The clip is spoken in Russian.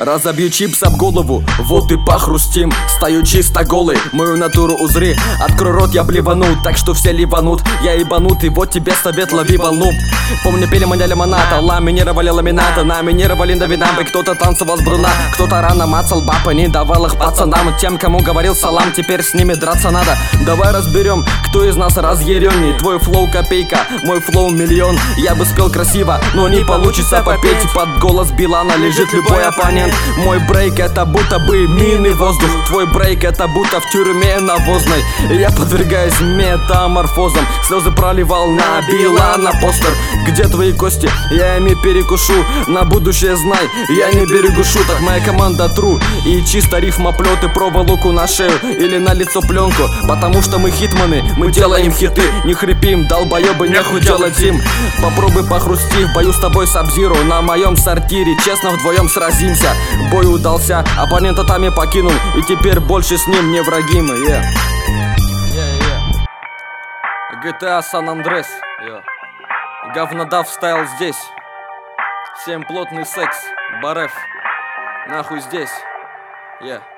Разобью чипс об голову, вот и похрустим. Стою чисто голый, мою натуру узри. Открой рот, я блевану, так что все ливанут. Я ебанут, и вот тебе совет, лови волну. Помню, пили мы лимоната, ламинировали ламината, наминировали на винампы. Кто-то танцевал с бруна, кто-то рано мацал бабы, не давал их пацанам. Тем, кому говорил салам, теперь с ними драться надо. Давай разберем, кто из нас разъяренней. Твой флоу копейка, мой флоу миллион. Я бы спел красиво, но не получится попеть. Под голос Билана лежит любой оппонент. Мой брейк это будто бы минный воздух. Твой брейк это будто в тюрьме навозной. Я подвергаюсь метаморфозам. Слезы проливал на Билана постер. Где твои кости? Я ими перекушу. На будущее знай, я не берегу шуток. Моя команда тру и чисто рифмоплеты. Проволоку на шею или на лицо пленку. Потому что мы хитманы, мы делаем хиты. Не хрипим, долбоебы, нехуй делать им. Попробуй похрусти, в бою с тобой Саб-Зиро. На моем сортире, честно вдвоем сразимся. Бой удался, оппонента там и покинул. И теперь больше с ним не враги мы. GTA San Andreas. Говнодав стайл здесь. Всем плотный секс. Бареф. Нахуй здесь.